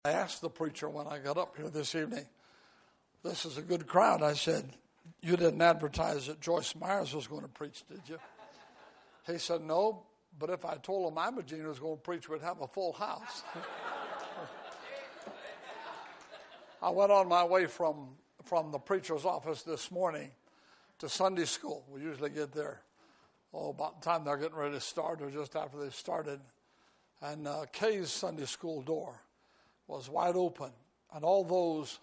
I asked the preacher when I got up here this evening, this is a good crowd. I said, you didn't advertise that Joyce Myers was going to preach, did you? He said, no, but if I told him Imogene was going to preach, we'd have a full house. I went on my way from the preacher's office this morning to Sunday school. We usually get there, about the time they're getting ready to start or just after they've started. And Kay's Sunday school door was wide open. And all those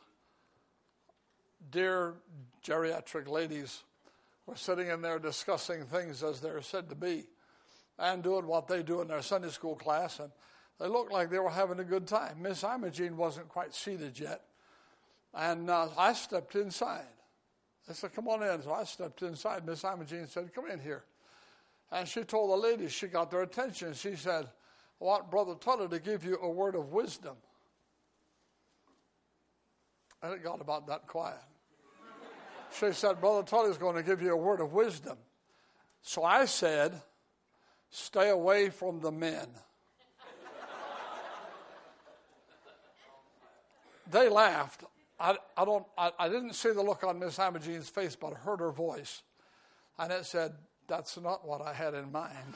dear geriatric ladies were sitting in there discussing things as they're said to be and doing what they do in their Sunday school class. And they looked like they were having a good time. Miss Imogene wasn't quite seated yet. And I stepped inside. They said, come on in. So I stepped inside. Miss Imogene said, come in here. And she told the ladies, she got their attention. She said, I want Brother Tully to give you a word of wisdom. And it got about that quiet. She said, Brother Tully is going to give you a word of wisdom. So I said, stay away from the men. They laughed. I didn't see the look on Miss Imogene's face, but I heard her voice. And it said, that's not what I had in mind.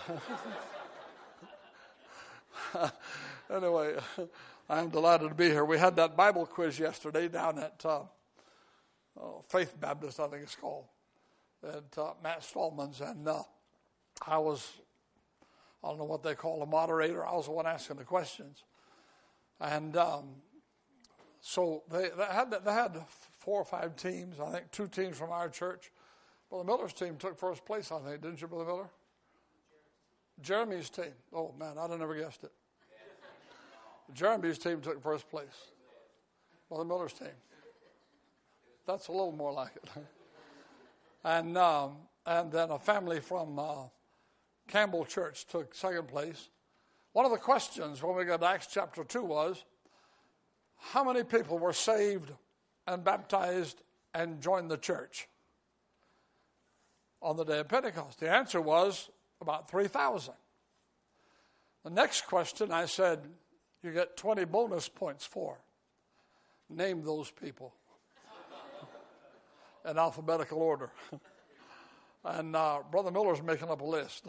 Anyway, I'm delighted to be here. We had that Bible quiz yesterday down at Faith Baptist, I think it's called, at Matt Stallman's. And I don't know what they call a moderator. I was the one asking the questions. And so they had 4 or 5 teams. I think 2 teams from our church. Brother Miller's team took first place, I think. Didn't you, Brother Miller? Jeremy's team. Oh, man, I'd have never guessed it. Jeremy's team took first place. Brother Miller's team. That's a little more like it. And then a family from Campbell Church took second place. One of the questions when we got to Acts chapter 2 was, how many people were saved and baptized and joined the church on the day of Pentecost? The answer was about 3,000. The next question I said, you get 20 bonus points for. Name those people in alphabetical order. And Brother Miller's making up a list,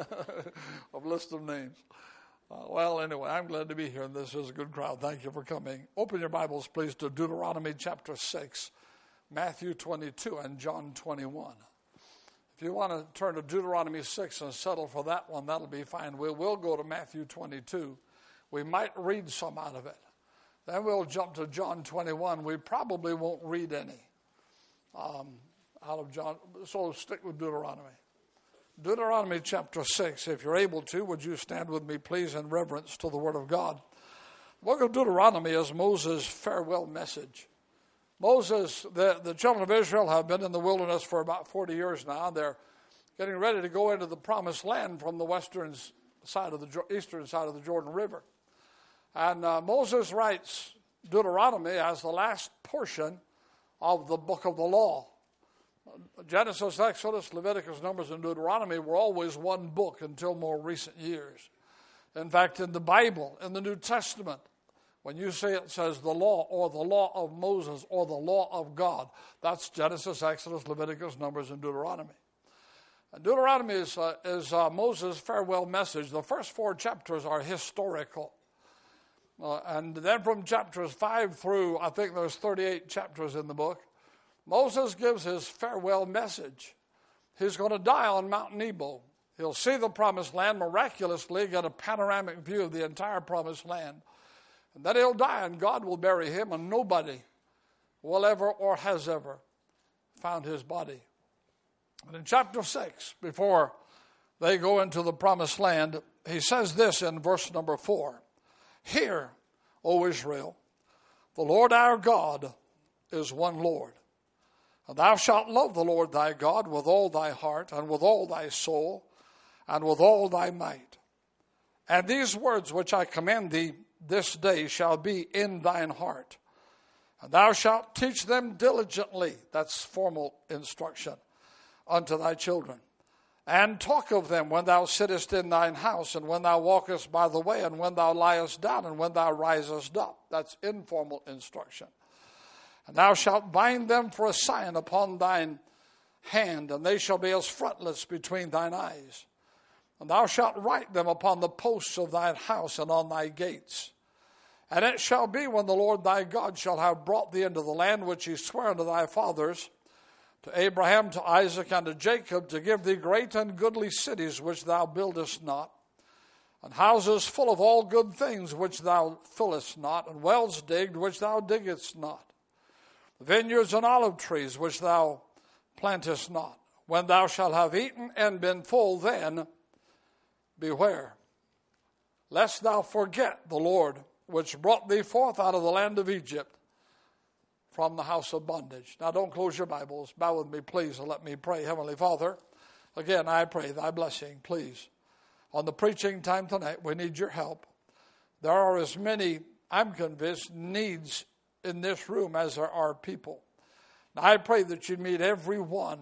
a list of names. Well, anyway, I'm glad to be here, and this is a good crowd. Thank you for coming. Open your Bibles, please, to Deuteronomy chapter 6, Matthew 22, and John 21. If you want to turn to Deuteronomy 6 and settle for that one, that'll be fine. We will go to Matthew 22. We might read some out of it. Then we'll jump to John 21. We probably won't read any out of John, so stick with Deuteronomy. Deuteronomy chapter 6, if you're able to, would you stand with me, please, in reverence to the Word of God. The book of Deuteronomy is Moses' farewell message. Moses, the children of Israel have been in the wilderness for about 40 years now. They're getting ready to go into the promised land from the eastern side of the Jordan River. And Moses writes Deuteronomy as the last portion of the book of the law. Genesis, Exodus, Leviticus, Numbers, and Deuteronomy were always one book until more recent years. In fact, in the Bible, in the New Testament, when you say it says the law or the law of Moses or the law of God, that's Genesis, Exodus, Leviticus, Numbers, and Deuteronomy. And Deuteronomy is Moses' farewell message. The first 4 chapters are historical. And then from chapters 5 through, I think there's 38 chapters in the book, Moses gives his farewell message. He's going to die on Mount Nebo. He'll see the promised land miraculously, get a panoramic view of the entire promised land. And then he'll die and God will bury him, and nobody will ever or has ever found his body. And in chapter 6, before they go into the promised land, he says this in verse number 4. Hear, O Israel, the Lord our God is one Lord. And thou shalt love the Lord thy God with all thy heart, and with all thy soul, and with all thy might. And these words which I command thee this day shall be in thine heart. And thou shalt teach them diligently, that's formal instruction, unto thy children. And talk of them when thou sittest in thine house, and when thou walkest by the way, and when thou liest down, and when thou risest up. That's informal instruction. And thou shalt bind them for a sign upon thine hand, and they shall be as frontlets between thine eyes. And thou shalt write them upon the posts of thine house and on thy gates. And it shall be when the Lord thy God shall have brought thee into the land which he sware unto thy fathers, to Abraham, to Isaac, and to Jacob, to give thee great and goodly cities which thou buildest not, and houses full of all good things which thou fillest not, and wells digged which thou diggest not, vineyards and olive trees which thou plantest not. When thou shalt have eaten and been full, then beware, lest thou forget the Lord, which brought thee forth out of the land of Egypt, from the house of bondage. Now don't close your Bibles. Bow with me, please, and let me pray. Heavenly Father, again I pray thy blessing, please. On the preaching time tonight, we need your help. There are as many, I'm convinced, needs in this room as there are people. Now I pray that you meet every one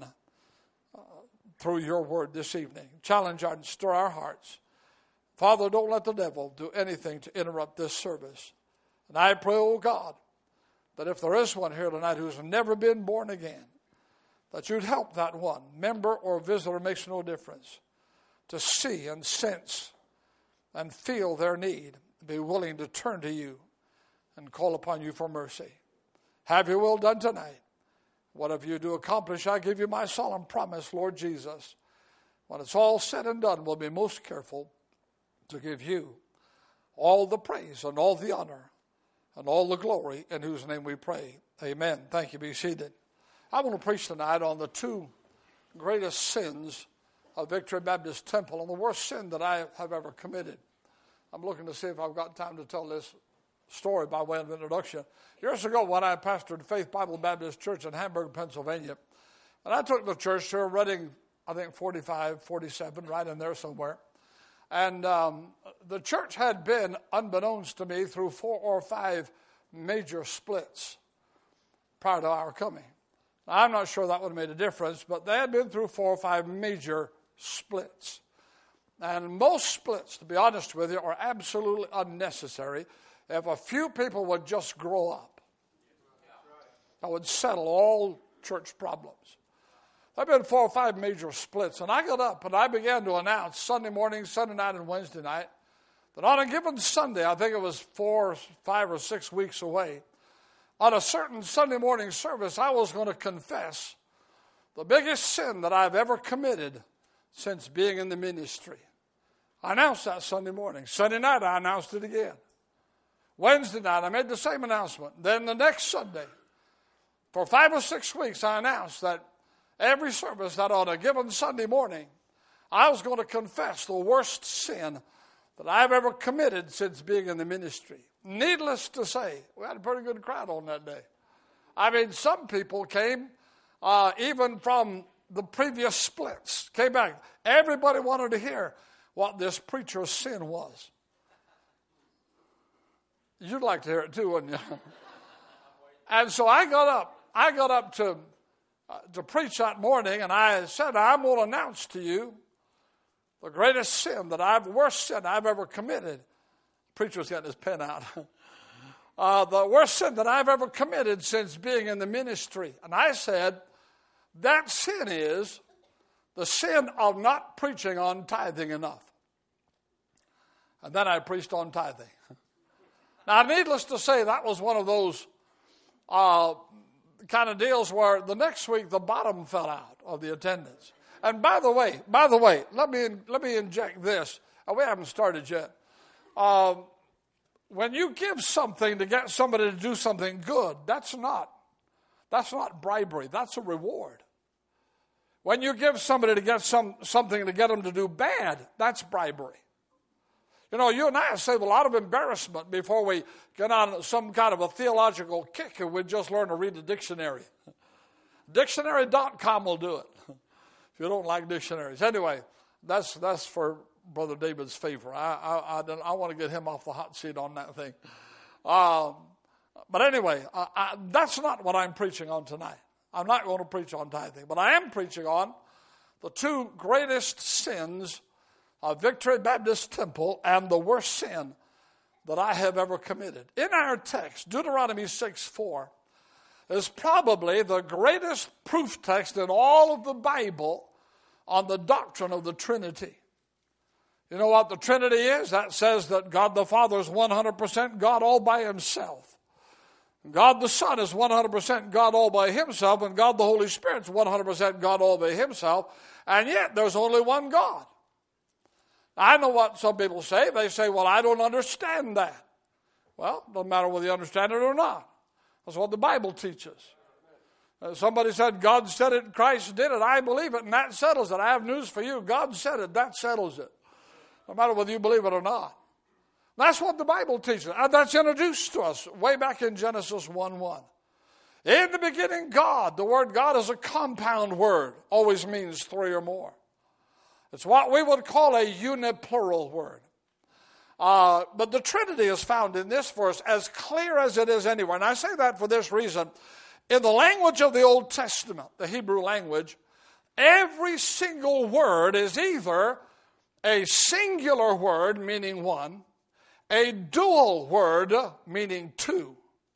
through your word this evening. Challenge and stir our hearts. Father, don't let the devil do anything to interrupt this service. And I pray, oh God, that if there is one here tonight who's never been born again, that you'd help that one, member or visitor, makes no difference, to see and sense and feel their need, be willing to turn to you and call upon you for mercy. Have your will done tonight. Whatever you do accomplish, I give you my solemn promise, Lord Jesus. When it's all said and done, we'll be most careful to give you all the praise and all the honor and all the glory, in whose name we pray. Amen. Thank you. Be seated. I want to preach tonight on the two greatest sins of Victory Baptist Temple and the worst sin that I have ever committed. I'm looking to see if I've got time to tell this story by way of introduction. Years ago, when I pastored Faith Bible Baptist Church in Hamburg, Pennsylvania, and I took the church to Reading, I think 45, 47, right in there somewhere. And the church had been, unbeknownst to me, through 4 or 5 major splits prior to our coming. Now, I'm not sure that would have made a difference, but they had been through 4 or 5 major splits. And most splits, to be honest with you, are absolutely unnecessary if a few people would just grow up. That would settle all church problems. There have been 4 or 5 major splits, and I got up and I began to announce Sunday morning, Sunday night, and Wednesday night that on a given Sunday, I think it was 4, 5, or 6 weeks away, on a certain Sunday morning service, I was going to confess the biggest sin that I've ever committed since being in the ministry. I announced that Sunday morning. Sunday night, I announced it again. Wednesday night, I made the same announcement. Then the next Sunday, for 5 or 6 weeks, I announced that every service that on a given Sunday morning, I was going to confess the worst sin that I've ever committed since being in the ministry. Needless to say, we had a pretty good crowd on that day. I mean, some people came even from the previous splits, came back. Everybody wanted to hear what this preacher's sin was. You'd like to hear it too, wouldn't you? And so I got up to preach that morning, and I said, I'm going to announce to you the greatest sin worst sin I've ever committed. The preacher was getting his pen out. The worst sin that I've ever committed since being in the ministry. And I said, that sin is the sin of not preaching on tithing enough. And then I preached on tithing. Now, needless to say, that was one of those kind of deals where the next week the bottom fell out of the attendance. And by the way, let me inject this. We haven't started yet. When you give something to get somebody to do something good, that's not bribery. That's a reward. When you give somebody to get something to get them to do bad, that's bribery. You know, you and I have saved a lot of embarrassment before we get on some kind of a theological kick and we just learn to read the dictionary. Dictionary.com will do it. If you don't like dictionaries. Anyway, that's for Brother David's favor. I want to get him off the hot seat on that thing. But anyway, that's not what I'm preaching on tonight. I'm not going to preach on tithing. But I am preaching on the two greatest sins of Victory Baptist Temple and the worst sin that I have ever committed. In our text, Deuteronomy 6:4 is probably the greatest proof text in all of the Bible on the doctrine of the Trinity. You know what the Trinity is? That says that God the Father is 100% God all by himself. God the Son is 100% God all by himself, and God the Holy Spirit is 100% God all by himself, and yet there's only one God. I know what some people say. They say, well, I don't understand that. Well, it doesn't matter whether you understand it or not. That's what the Bible teaches. Somebody said, God said it, Christ did it, I believe it, and that settles it. I have news for you. God said it, that settles it. No matter whether you believe it or not. That's what the Bible teaches. And that's introduced to us way back in Genesis 1:1. In the beginning, God. The word God is a compound word. Always means three or more. It's what we would call a uniplural word. But the Trinity is found in this verse as clear as it is anywhere. And I say that for this reason. In the language of the Old Testament, the Hebrew language, every single word is either a singular word, meaning one, a dual word, meaning two,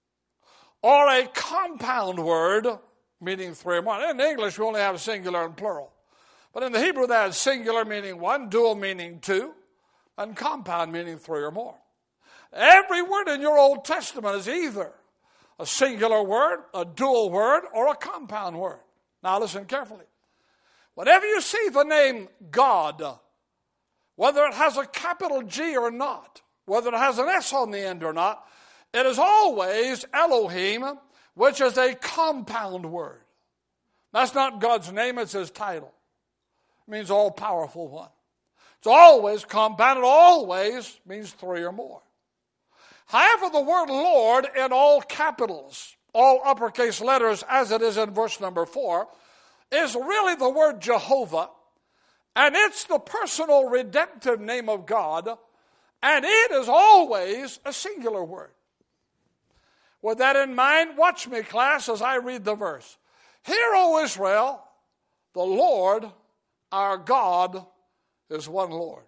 or a compound word, meaning three or more. In English, we only have singular and plural. But in the Hebrew, that is singular meaning one, dual meaning two, and compound meaning three or more. Every word in your Old Testament is either a singular word, a dual word, or a compound word. Now listen carefully. Whenever you see the name God, whether it has a capital G or not, whether it has an S on the end or not, it is always Elohim, which is a compound word. That's not God's name, it's his title. It means all-powerful one. It's always compound. It always means three or more. However, the word Lord in all capitals, all uppercase letters, as it is in verse number 4, is really the word Jehovah, and it's the personal redemptive name of God, and it is always a singular word. With that in mind, watch me, class, as I read the verse. Hear, O Israel, the Lord our God is one Lord.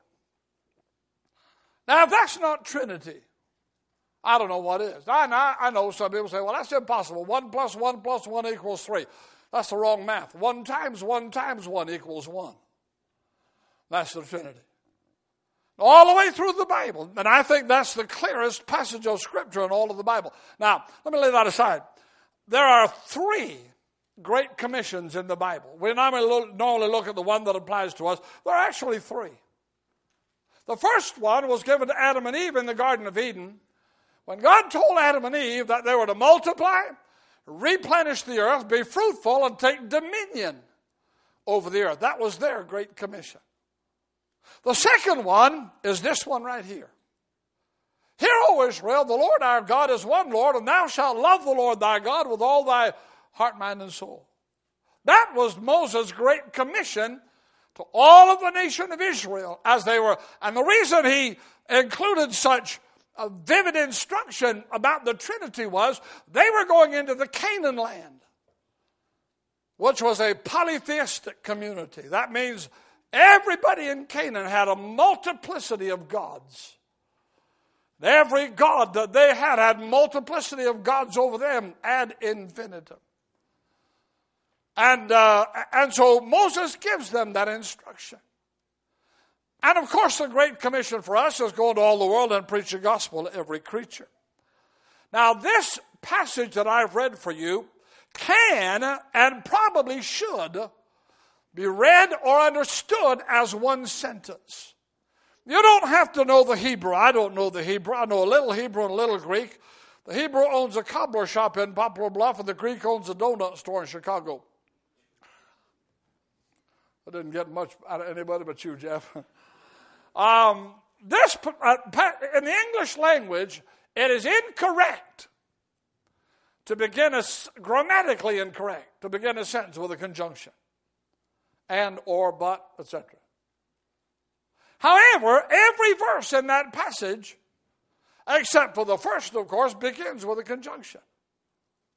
Now, if that's not Trinity, I don't know what is. I know some people say, well, that's impossible. 1 plus 1 plus 1 equals 3. That's the wrong math. 1 times 1 times 1 equals 1. That's the Trinity. All the way through the Bible. And I think that's the clearest passage of Scripture in all of the Bible. Now, let me lay that aside. There are 3 great commissions in the Bible. We normally look at the one that applies to us. There are actually 3. The first one was given to Adam and Eve in the Garden of Eden, when God told Adam and Eve that they were to multiply, replenish the earth, be fruitful, and take dominion over the earth. That was their great commission. The second one is this one right here. Hear, O Israel, the Lord our God is one Lord, and thou shalt love the Lord thy God with all thy heart, mind, and soul. That was Moses' great commission to all of the nation of Israel as they were. And the reason he included such a vivid instruction about the Trinity was they were going into the Canaan land, which was a polytheistic community. That means everybody in Canaan had a multiplicity of gods. Every god that they had multiplicity of gods over them ad infinitum. And so Moses gives them that instruction. And of course the Great Commission for us is go into all the world and preach the gospel to every creature. Now this passage that I've read for you can and probably should be read or understood as one sentence. You don't have to know the Hebrew. I don't know the Hebrew. I know a little Hebrew and a little Greek. The Hebrew owns a cobbler shop in Poplar Bluff, and the Greek owns a donut store in Chicago. I didn't get much out of anybody but you, Jeff. In the English language, it is incorrect to begin grammatically incorrect to begin a sentence with a conjunction, and, or, but, etc. However, every verse in that passage, except for the first, of course, begins with a conjunction.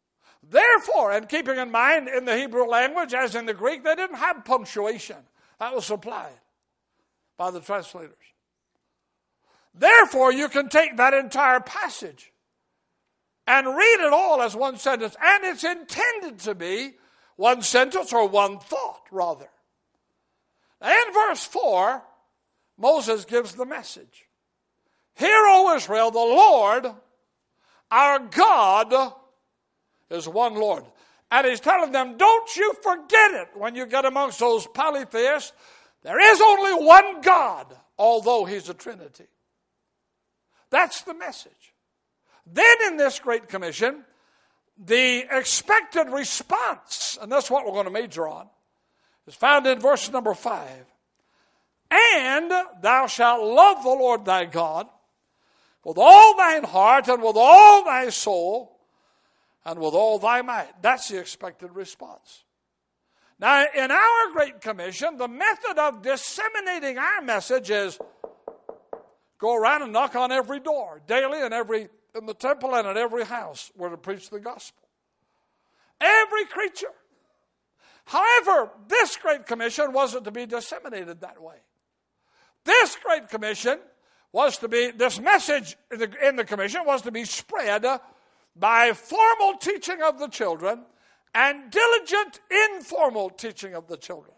Therefore, and keeping in mind in the Hebrew language, as in the Greek, they didn't have punctuation. That was supplied by the translators. Therefore, you can take that entire passage and read it all as one sentence. And it's intended to be one sentence or one thought, rather. In verse 4, Moses gives the message. Hear, O Israel, the Lord, our God, is one Lord. And he's telling them, don't you forget it when you get amongst those polytheists. There is only one God, although he's a Trinity. That's the message. Then in this Great Commission, the expected response, and that's what we're going to major on, is found in verse number 5. And thou shalt love the Lord thy God with all thine heart and with all thy soul and with all thy might. That's the expected response. Now, in our Great Commission, the method of disseminating our message is go around and knock on every door daily and in the temple and at every house where to preach the gospel. Every creature. However, this Great Commission wasn't to be disseminated that way. This Great Commission was to be, this message in the Commission was to be spread by formal teaching of the children and diligent informal teaching of the children.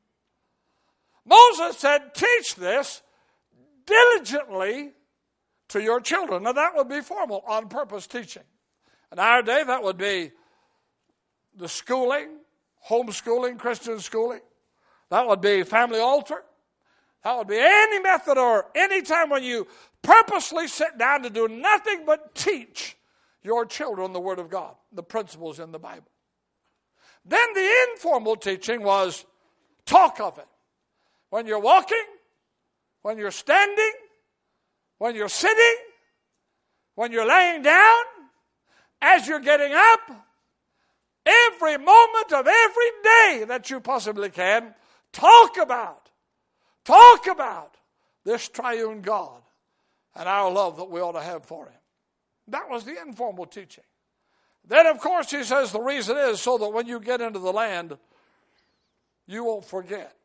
Moses said, teach this diligently to your children. Now that would be formal, on-purpose teaching. In our day, that would be the schooling, homeschooling, Christian schooling. That would be family altar. That would be any method or any time when you purposely sit down to do nothing but teach your children the Word of God, the principles in the Bible. Then the informal teaching was talk of it. When you're walking, when you're standing, when you're sitting, when you're laying down, as you're getting up, every moment of every day that you possibly can, talk about this triune God and our love that we ought to have for Him. That was the informal teaching. Then, of course, he says the reason is so that when you get into the land, you won't forget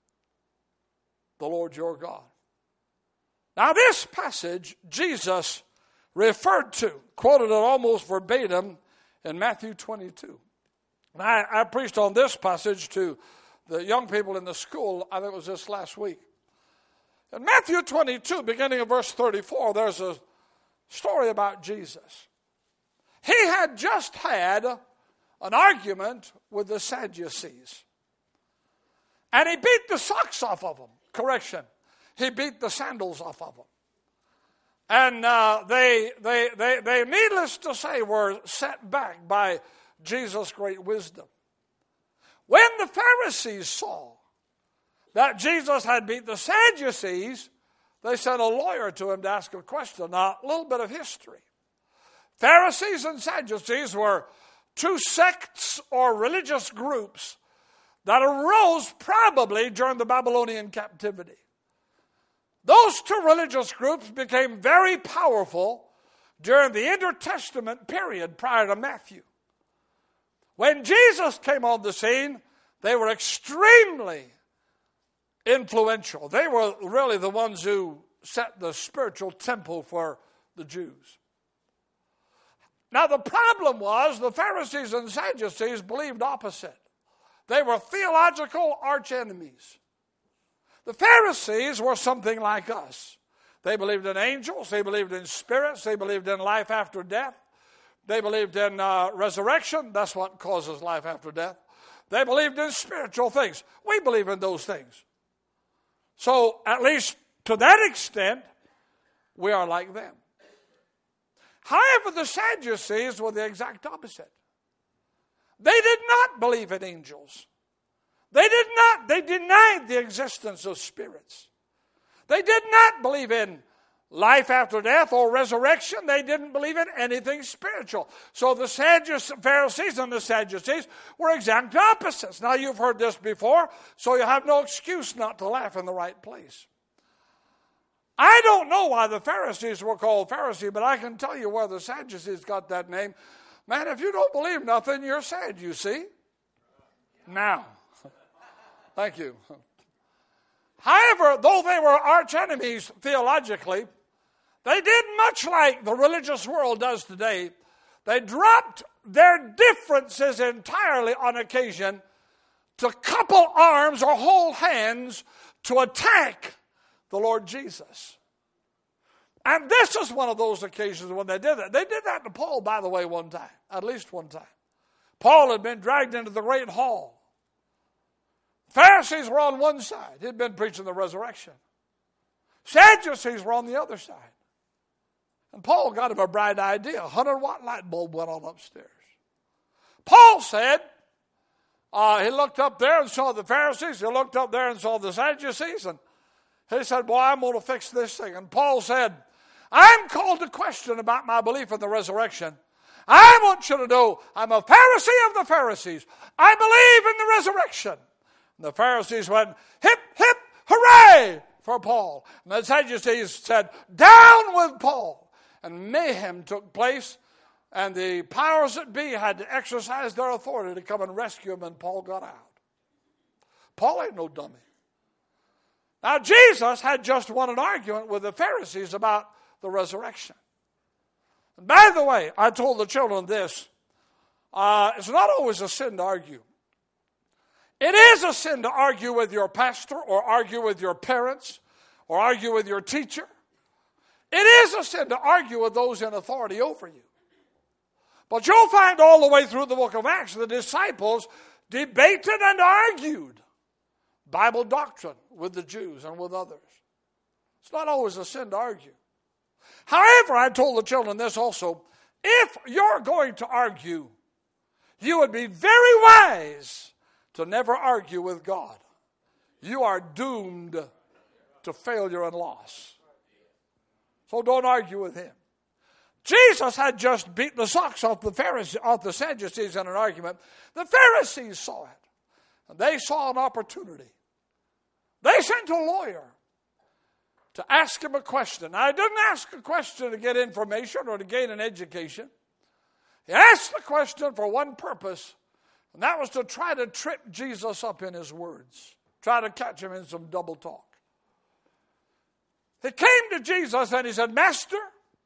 the Lord your God. Now, this passage, Jesus referred to, quoted it almost verbatim in Matthew 22. And I preached on this passage to the young people in the school, I think it was this last week. In Matthew 22, beginning of verse 34, there's a story about Jesus. He had just had an argument with the Sadducees. And he beat the socks off of them. Correction. He beat the sandals off of them. And they needless to say, were set back by Jesus' great wisdom. When the Pharisees saw that Jesus had beat the Sadducees, they sent a lawyer to him to ask a question. Now, a little bit of history. Pharisees and Sadducees were two sects or religious groups that arose probably during the Babylonian captivity. Those two religious groups became very powerful during the intertestament period prior to Matthew. When Jesus came on the scene, they were extremely influential. They were really the ones who set the spiritual temple for the Jews. Now the problem was the Pharisees and Sadducees believed opposite. They were theological archenemies. The Pharisees were something like us. They believed in angels, they believed in spirits, they believed in life after death. They believed in resurrection. That's what causes life after death. They believed in spiritual things. We believe in those things. So, at least to that extent, we are like them. However, the Sadducees were the exact opposite. They did not believe in angels. They denied the existence of spirits. They did not believe in life after death or resurrection. They didn't believe in anything spiritual. So the Pharisees and the Sadducees were exact opposites. Now you've heard this before, so you have no excuse not to laugh in the right place. I don't know why the Pharisees were called Pharisee, but I can tell you where the Sadducees got that name. Man, if you don't believe nothing, you're sad, you see. Now. Thank you. However, though they were arch enemies theologically, they did much like the religious world does today. They dropped their differences entirely on occasion to couple arms or hold hands to attack the Lord Jesus. And this is one of those occasions when they did that. They did that to Paul, by the way, one time, at least one time. Paul had been dragged into the great hall. Pharisees were on one side. He'd been preaching the resurrection. Sadducees were on the other side. And Paul got him a bright idea. A 100-watt light bulb went on upstairs. Paul said, he looked up there and saw the Pharisees. He looked up there and saw the Sadducees. And he said, boy, I'm going to fix this thing. And Paul said, I'm called to question about my belief in the resurrection. I want you to know I'm a Pharisee of the Pharisees. I believe in the resurrection. And the Pharisees went, hip, hip, hooray for Paul. And the Sadducees said, down with Paul. And mayhem took place. And the powers that be had to exercise their authority to come and rescue him. And Paul got out. Paul ain't no dummy. Now, Jesus had just won an argument with the Pharisees about the resurrection. And by the way, I told the children this. It's not always a sin to argue. It is a sin to argue with your pastor or argue with your parents or argue with your teacher. It is a sin to argue with those in authority over you. But you'll find all the way through the book of Acts, the disciples debated and argued Bible doctrine with the Jews and with others. It's not always a sin to argue. However, I told the children this also. If you're going to argue, you would be very wise to never argue with God. You are doomed to failure and loss. So don't argue with him. Jesus had just beaten the socks off the Sadducees in an argument. The Pharisees saw it. And they saw an opportunity. They sent a lawyer to ask him a question. Now, he didn't ask a question to get information or to gain an education. He asked the question for one purpose, and that was to try to trip Jesus up in his words, try to catch him in some double talk. He came to Jesus and he said, Master,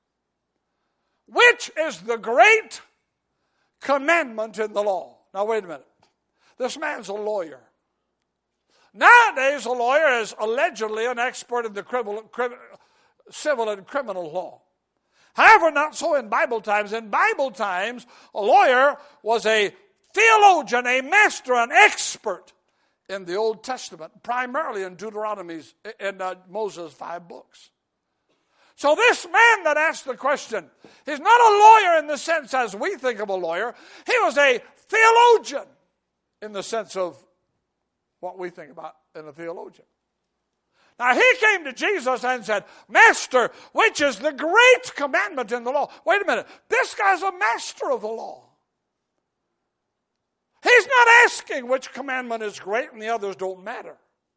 which is the great commandment in the law? Now, wait a minute. This man's a lawyer. Nowadays, a lawyer is allegedly an expert in the civil and criminal law. However, not so in Bible times. In Bible times, a lawyer was a theologian, a master, an expert in the Old Testament, primarily in Deuteronomy's, in Moses' 5 books. So this man that asked the question, he's not a lawyer in the sense as we think of a lawyer. He was a theologian in the sense of what we think about in a theologian. Now he came to Jesus and said, Master, which is the great commandment in the law? Wait a minute. This guy's a master of the law. He's not asking which commandment is great and the others don't matter.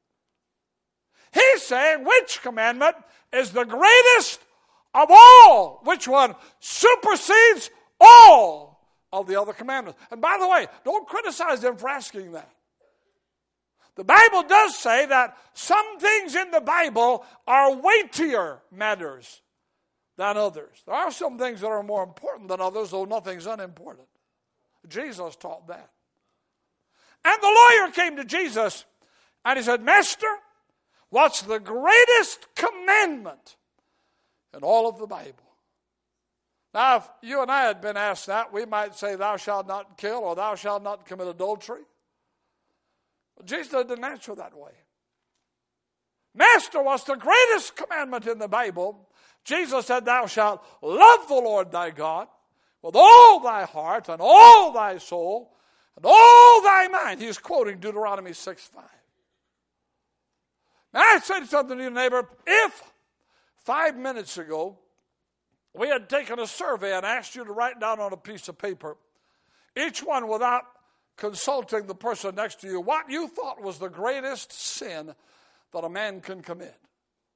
He's saying which commandment is the greatest of all. Which one supersedes all of the other commandments. And by the way, don't criticize them for asking that. The Bible does say that some things in the Bible are weightier matters than others. There are some things that are more important than others, though nothing's unimportant. Jesus taught that. And the lawyer came to Jesus and he said, Master, what's the greatest commandment in all of the Bible? Now, if you and I had been asked that, we might say, thou shalt not kill or thou shalt not commit adultery. But Jesus didn't answer that way. Master, what's the greatest commandment in the Bible? Jesus said, thou shalt love the Lord thy God with all thy heart and all thy soul and all thy mind. He's quoting Deuteronomy 6:5. Now, I said something to you, neighbor. If 5 minutes ago we had taken a survey and asked you to write down on a piece of paper, each one without consulting the person next to you, what you thought was the greatest sin that a man can commit,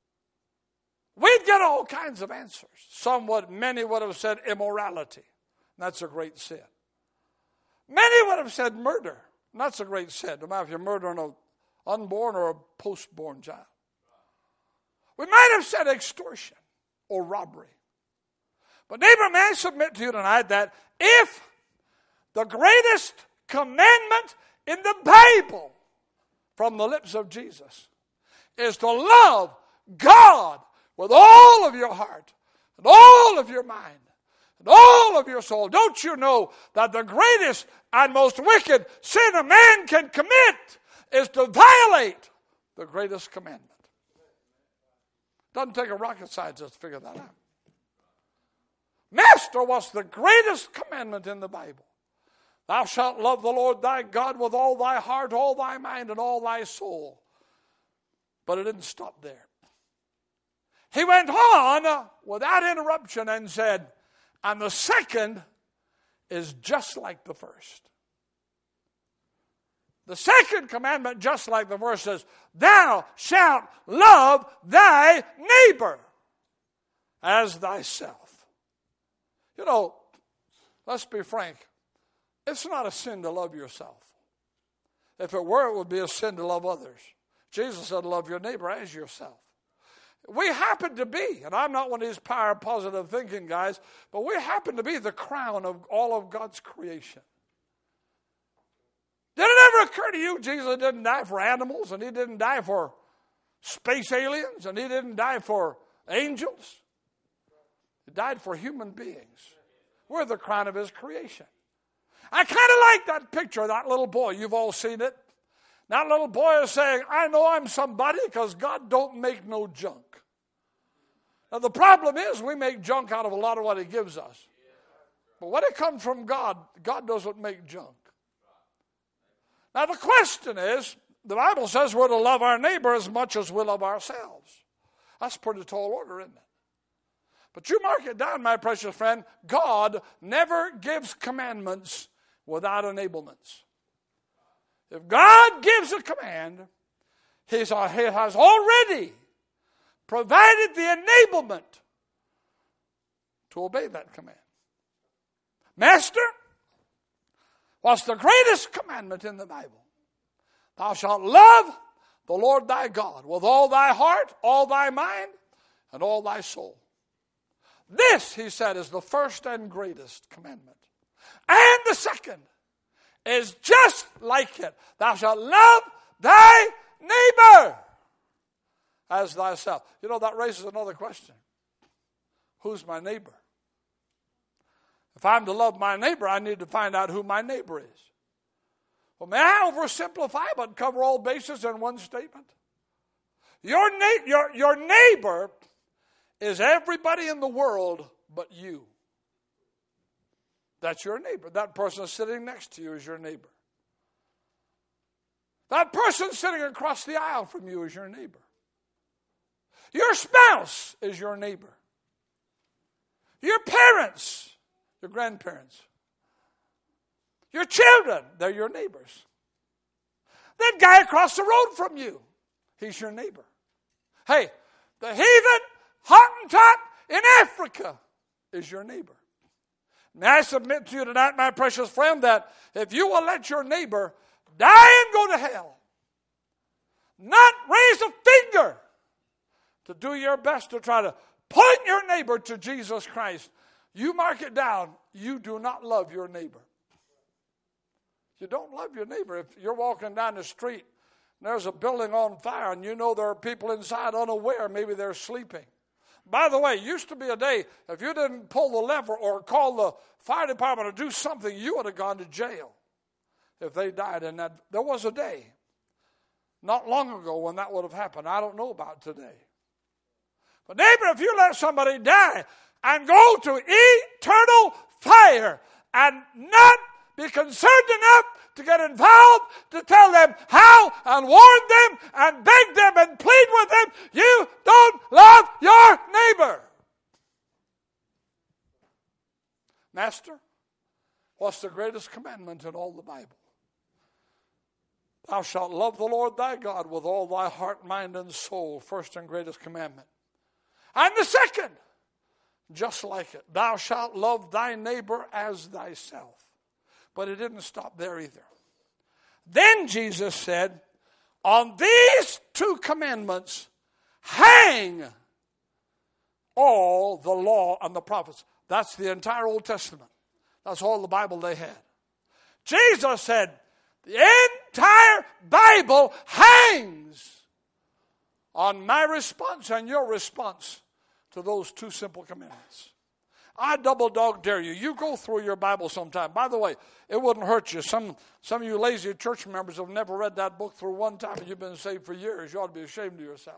we'd get all kinds of answers. Many would have said immorality. That's a great sin. Many would have said murder. And that's a great sin, no matter if you're murdering an unborn or a postborn child. We might have said extortion or robbery. But neighbor, may I submit to you tonight that if the greatest commandment in the Bible from the lips of Jesus is to love God with all of your heart and all of your mind and all of your soul, don't you know that the greatest and most wicked sin a man can commit is to violate the greatest commandment? Doesn't take a rocket scientist to figure that out. Master, what's the greatest commandment in the Bible? Thou shalt love the Lord thy God with all thy heart, all thy mind, and all thy soul. But it didn't stop there. He went on without interruption and said, and the second is just like the first. The second commandment, just like the first, says, thou shalt love thy neighbor as thyself. You know, let's be frank. It's not a sin to love yourself. If it were, it would be a sin to love others. Jesus said, love your neighbor as yourself. We happen to be, and I'm not one of these power positive thinking guys, but we happen to be the crown of all of God's creation. Did it ever occur to you Jesus didn't die for animals, and he didn't die for space aliens, and he didn't die for angels? He died for human beings. We're the crown of his creation. I kind of like that picture of that little boy. You've all seen it. That little boy is saying, I know I'm somebody because God don't make no junk. Now the problem is we make junk out of a lot of what he gives us. But when it comes from God, God doesn't make junk. Now the question is, the Bible says we're to love our neighbor as much as we love ourselves. That's a pretty tall order, isn't it? But you mark it down, my precious friend, God never gives commandments without enablements. If God gives a command, he has already provided the enablement to obey that command. Master, what's the greatest commandment in the Bible? Thou shalt love the Lord thy God with all thy heart, all thy mind, and all thy soul. This, he said, is the first and greatest commandment. And the second is just like it. Thou shalt love thy neighbor as thyself. You know, that raises another question. Who's my neighbor? If I'm to love my neighbor, I need to find out who my neighbor is. Well, may I oversimplify but cover all bases in one statement? Your neighbor is everybody in the world but you. That's your neighbor. That person sitting next to you is your neighbor. That person sitting across the aisle from you is your neighbor. Your spouse is your neighbor. Your parents, your grandparents, your children, they're your neighbors. That guy across the road from you, he's your neighbor. Hey, the heathen Hottentot in Africa is your neighbor. May I submit to you tonight, my precious friend, that if you will let your neighbor die and go to hell, not raise a finger to do your best to try to point your neighbor to Jesus Christ, you mark it down, you do not love your neighbor. You don't love your neighbor. If you're walking down the street and there's a building on fire and you know there are people inside unaware, maybe they're sleeping. By the way, it used to be a day, if you didn't pull the lever or call the fire department to do something, you would have gone to jail if they died in that. There was a day not long ago when that would have happened. I don't know about today. But neighbor, if you let somebody die and go to eternal fire and not be concerned enough to get involved, to tell them how and warn them and beg them and plead with them, you don't love your neighbor. Master, what's the greatest commandment in all the Bible? Thou shalt love the Lord thy God with all thy heart, mind, and soul. First and greatest commandment. And the second just like it. Thou shalt love thy neighbor as thyself. But it didn't stop there either. Then Jesus said, on these two commandments hang all the law and the prophets. That's the entire Old Testament. That's all the Bible they had. Jesus said, the entire Bible hangs on my response and your response to those two simple commandments. I double dog dare you. You go through your Bible sometime. By the way, it wouldn't hurt you. Some of you lazy church members have never read that book through one time and you've been saved for years. You ought to be ashamed of yourself.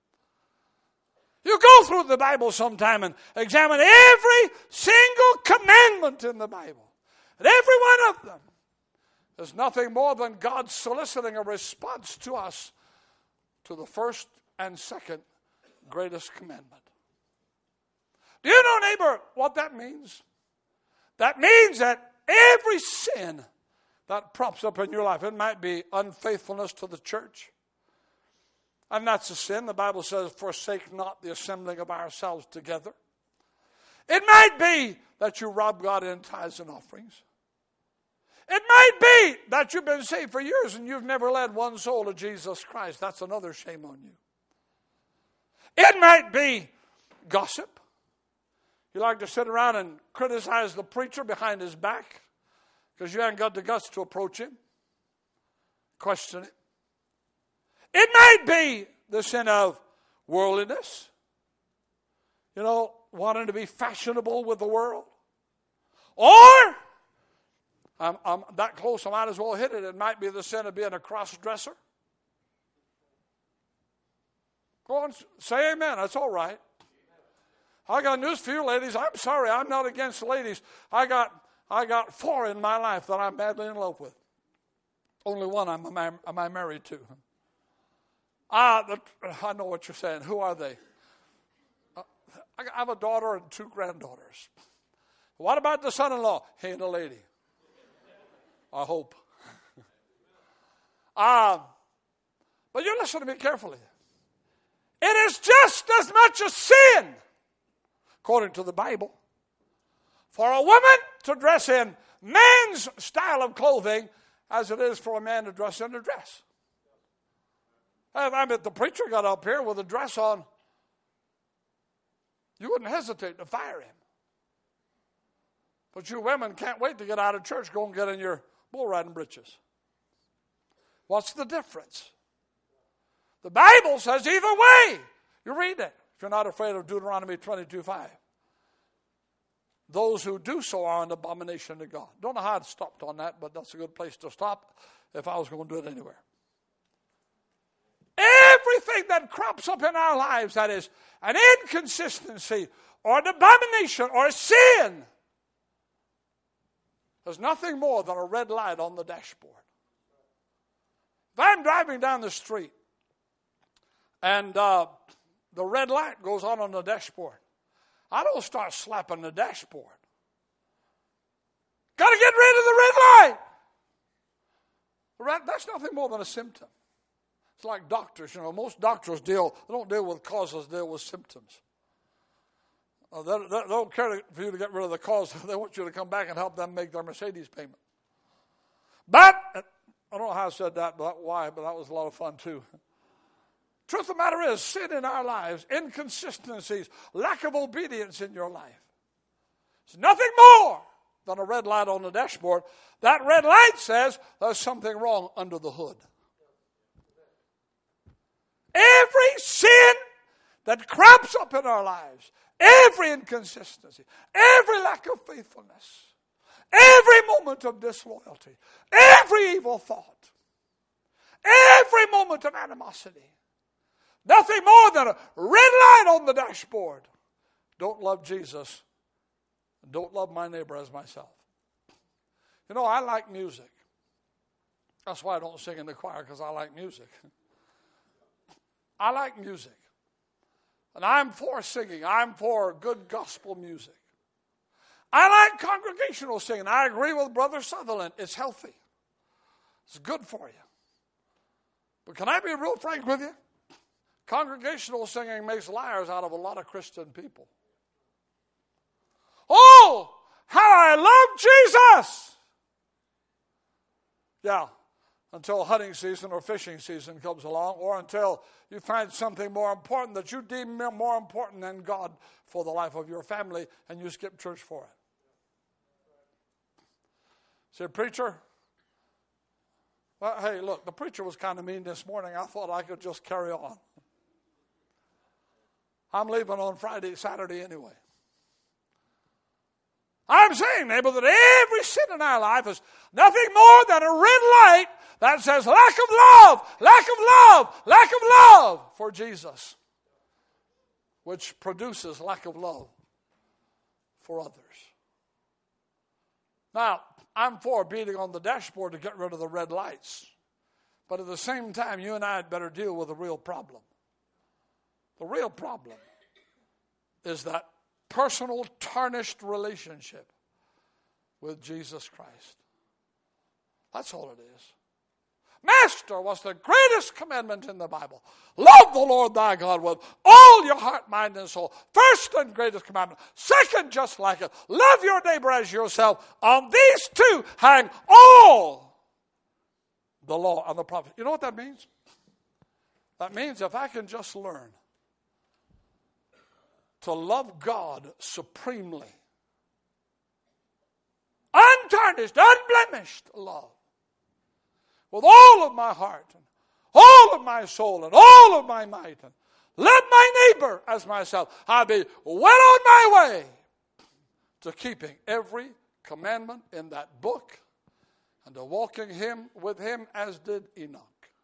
You go through the Bible sometime and examine every single commandment in the Bible. And every one of them is nothing more than God soliciting a response to us to the first and second greatest commandment. Do you know, neighbor, what that means? That means that every sin that props up in your life, it might be unfaithfulness to the church. And that's a sin. The Bible says, forsake not the assembling of ourselves together. It might be that you rob God in tithes and offerings. It might be that you've been saved for years and you've never led one soul to Jesus Christ. That's another shame on you. It might be gossip. You like to sit around and criticize the preacher behind his back because you haven't got the guts to approach him, question him. It might be the sin of worldliness. You know, wanting to be fashionable with the world. Or, I'm that close, I might as well hit it. It might be the sin of being a cross-dresser. Go on, say amen. That's all right. I got news for you, ladies. I'm sorry, I'm not against ladies. I got 4 in my life that I'm madly in love with. Only one am I married to. I know what you're saying. Who are they? I have a daughter and 2 granddaughters. What about the son-in-law? He ain't a lady. I hope. But you listen to me carefully. It is just as much a sin, according to the Bible, for a woman to dress in men's style of clothing as it is for a man to dress in a dress. I mean, the preacher got up here with a dress on, you wouldn't hesitate to fire him. But you women can't wait to get out of church, go and get in your bull riding breeches. What's the difference? The Bible says either way. You read it. If you're not afraid of Deuteronomy 22:5. Those who do so are an abomination to God. Don't know how I stopped on that, but that's a good place to stop if I was going to do it anywhere. Everything that crops up in our lives that is an inconsistency or an abomination or a sin is nothing more than a red light on the dashboard. If I'm driving down the street and the red light goes on the dashboard, I don't start slapping the dashboard. Got to get rid of the red light. That's nothing more than a symptom. It's like doctors, you know. Most doctors they don't deal with causes, they deal with symptoms. They don't care for you to get rid of the cause. They want you to come back and help them make their Mercedes payment. But, I don't know how I said that, but why, but that was a lot of fun too. Truth of the matter is, sin in our lives, inconsistencies, lack of obedience in your life. It's nothing more than a red light on the dashboard. That red light says there's something wrong under the hood. Every sin that crops up in our lives, every inconsistency, every lack of faithfulness, every moment of disloyalty, every evil thought, every moment of animosity, nothing more than a red light on the dashboard. Don't love Jesus. Don't love my neighbor as myself. You know, I like music. That's why I don't sing in the choir, because I like music. I like music. And I'm for singing. I'm for good gospel music. I like congregational singing. I agree with Brother Sutherland. It's healthy. It's good for you. But can I be real frank with you? Congregational singing makes liars out of a lot of Christian people. Oh, how I love Jesus. Yeah, until hunting season or fishing season comes along, or until you find something more important that you deem more important than God for the life of your family, and you skip church for it. Say, preacher, well, hey, look, the preacher was kind of mean this morning. I thought I could just carry on. I'm leaving on Saturday anyway. I'm saying, neighbor, that every sin in our life is nothing more than a red light that says lack of love, lack of love, lack of love for Jesus, which produces lack of love for others. Now, I'm for beating on the dashboard to get rid of the red lights. But at the same time, you and I had better deal with the real problem. The real problem is that personal, tarnished relationship with Jesus Christ. That's all it is. Master, what's the greatest commandment in the Bible? Love the Lord thy God with all your heart, mind, and soul. First and greatest commandment. Second, just like it, love your neighbor as yourself. On these two hang all the law and the prophets. You know what that means? That means if I can just learn to love God supremely, untarnished, unblemished love, with all of my heart, and all of my soul, and all of my might, and love my neighbor as myself, I'll be well on my way to keeping every commandment in that book and to walking with him as did Enoch.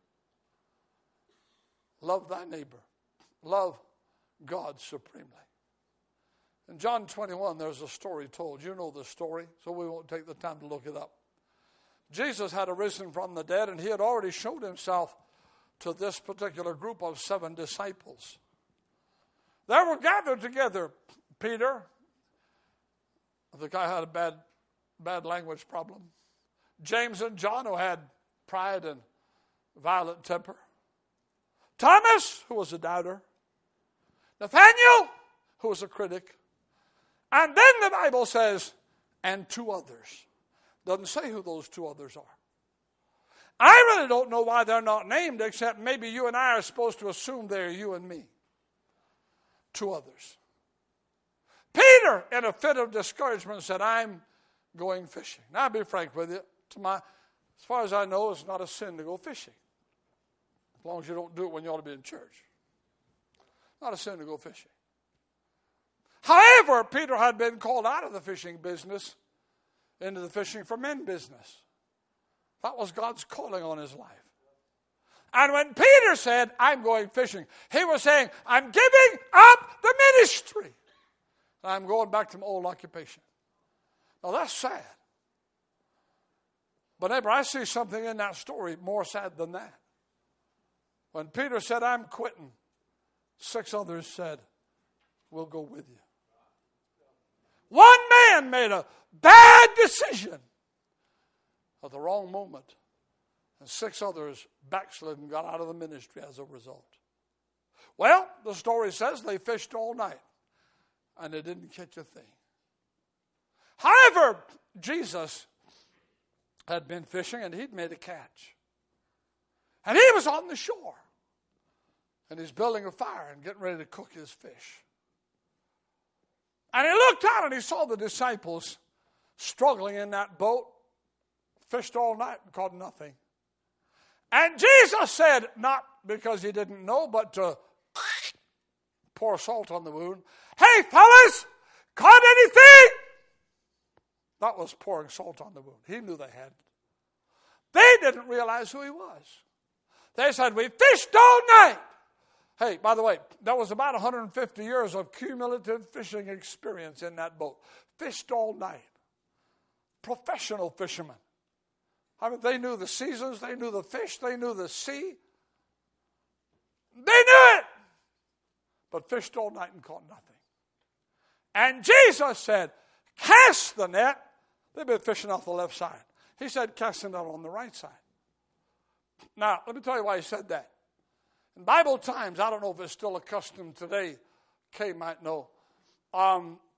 Love thy neighbor. Love God supremely. In John 21, there's a story told. You know the story, so we won't take the time to look it up. Jesus had arisen from the dead, and he had already showed himself to this particular group of 7 disciples. There were gathered together Peter, the guy who had a bad language problem, James and John, who had pride and violent temper, Thomas, who was a doubter, Nathanael, who was a critic, and then the Bible says, and 2 others. Doesn't say who those 2 others are. I really don't know why they're not named, except maybe you and I are supposed to assume they're you and me. 2 others. Peter, in a fit of discouragement, said, I'm going fishing. Now, I'll be frank with you. As far as I know, it's not a sin to go fishing. As long as you don't do it when you ought to be in church. Not a sin to go fishing. However, Peter had been called out of the fishing business into the fishing for men business. That was God's calling on his life. And when Peter said, I'm going fishing, he was saying, I'm giving up the ministry. And I'm going back to my old occupation. Now that's sad. But neighbor, I see something in that story more sad than that. When Peter said, I'm quitting, 6 others said, we'll go with you. One man made a bad decision at the wrong moment. And 6 others backslid and got out of the ministry as a result. Well, the story says they fished all night. And they didn't catch a thing. However, Jesus had been fishing and he'd made a catch. And he was on the shore. And he's building a fire and getting ready to cook his fish. And he looked out and he saw the disciples struggling in that boat, fished all night and caught nothing. And Jesus said, not because he didn't know, but to pour salt on the wound, hey fellas, caught anything? That was pouring salt on the wound. He knew they hadn't. They didn't realize who he was. They said, we fished all night. Hey, by the way, that was about 150 years of cumulative fishing experience in that boat. Fished all night. Professional fishermen. I mean, they knew the seasons, they knew the fish, they knew the sea. They knew it. But fished all night and caught nothing. And Jesus said, cast the net. They've been fishing off the left side. He said, cast the net on the right side. Now, let me tell you why he said that. In Bible times, I don't know if it's still a custom today. Kay might know.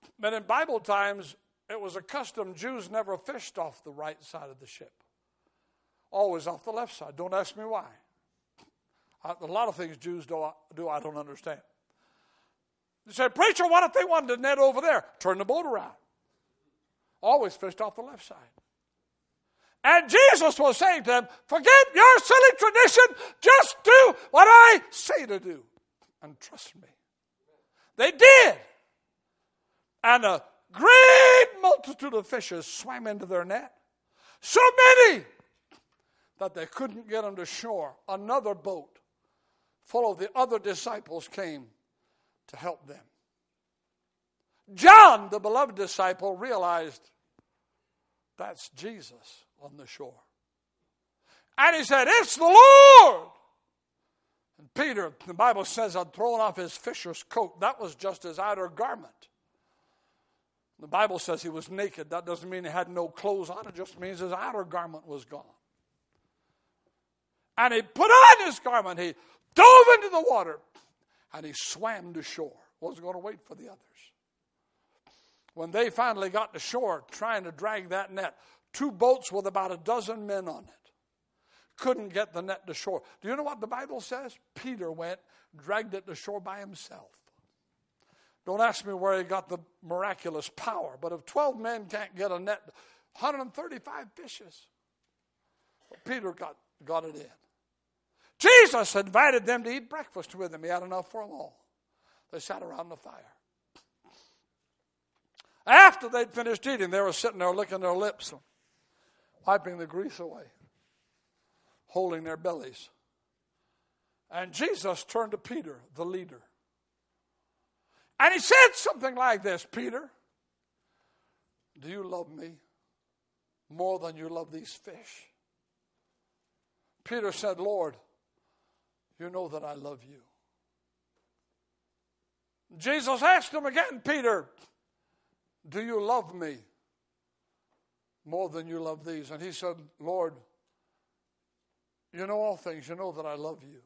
But in Bible times, it was a custom. Jews never fished off the right side of the ship. Always off the left side. Don't ask me why. A lot of things Jews do I don't understand. They say, preacher, what if they wanted to net over there? Turn the boat around. Always fished off the left side. And Jesus was saying to them, forget your silly tradition. Just do what I say to do. And trust me. They did. And a great multitude of fishes swam into their net. So many that they couldn't get them to shore. Another boat full of the other disciples came to help them. John, the beloved disciple, realized that's Jesus on the shore. And he said, it's the Lord. And Peter, the Bible says, had thrown off his fisher's coat. That was just his outer garment. The Bible says he was naked. That doesn't mean he had no clothes on. It just means his outer garment was gone. And he put on his garment. He dove into the water. And he swam to shore. Wasn't going to wait for the others. When they finally got to shore trying to drag that net, 2 boats with about a dozen men on it couldn't get the net to shore. Do you know what the Bible says? Peter went, dragged it to shore by himself. Don't ask me where he got the miraculous power, but if 12 men can't get a net, 135 fishes. Peter got it in. Jesus invited them to eat breakfast with him. He had enough for them all. They sat around the fire. After they'd finished eating, they were sitting there licking their lips, wiping the grease away, holding their bellies. And Jesus turned to Peter, the leader. And he said something like this, Peter, do you love me more than you love these fish? Peter said, Lord, you know that I love you. Jesus asked him again, Peter, do you love me more than you love these? And he said, Lord, you know all things. You know that I love you.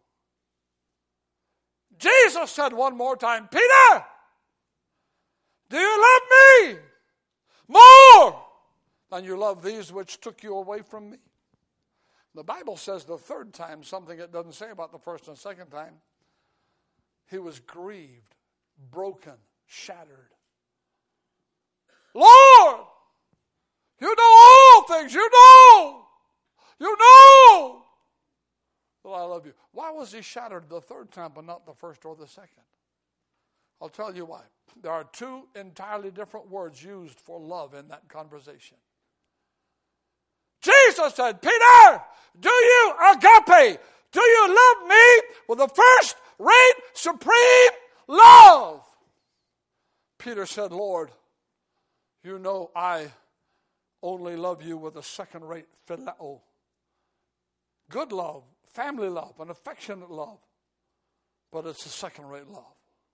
Jesus said one more time, Peter, do you love me more than you love these which took you away from me? The Bible says the third time, something it doesn't say about the first and second time, he was grieved, broken, shattered. Lord, you know all things. You know that I love you. Why was he shattered the third time but not the first or the second? I'll tell you why. There are 2 entirely different words used for love in that conversation. Jesus said, Peter, do you agape? Do you love me with the first-rate, supreme love? Peter said, Lord, you know I only love you with a second-rate phileo. Good love, family love, an affectionate love. But it's a second-rate love.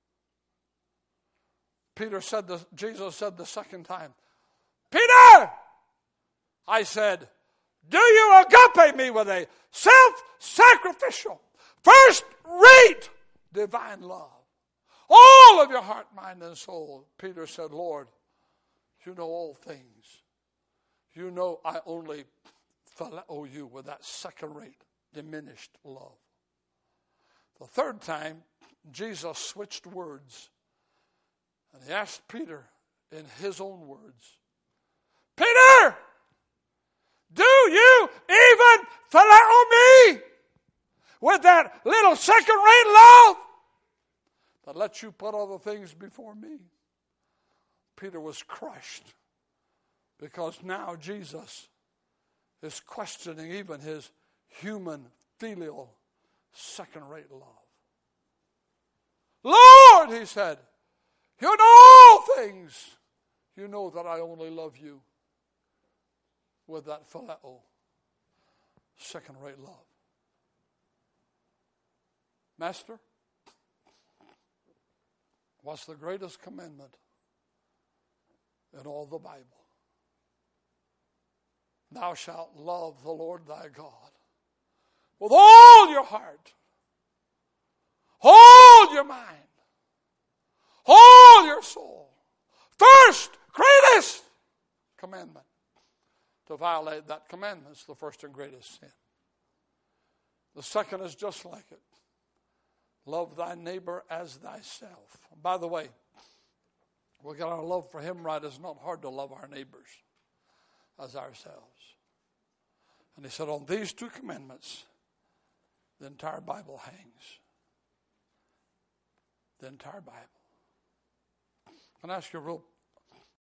Jesus said the second time, Peter, I said, do you agape me with a self-sacrificial, first-rate divine love? All of your heart, mind, and soul. Peter said, Lord, you know all things. You know I only phileo you with that second-rate, diminished love. The third time, Jesus switched words. And he asked Peter in his own words, Peter, do you even phileo me with that little second-rate love that lets you put other things before me? Peter was crushed because now Jesus is questioning even his human, filial, second-rate love. Lord, he said, you know all things. You know that I only love you with that phileo, second-rate love. Master, what's the greatest commandment in all the Bible? Thou shalt love the Lord thy God with all your heart, all your mind, all your soul, First, greatest commandment. To violate that commandment is the first and greatest sin. The second is just like it. Love thy neighbor as thyself. By the way, we got our love for him right. It's not hard to love our neighbors as ourselves. And he said, on these two commandments, the entire Bible hangs. The entire Bible. Can I ask you a real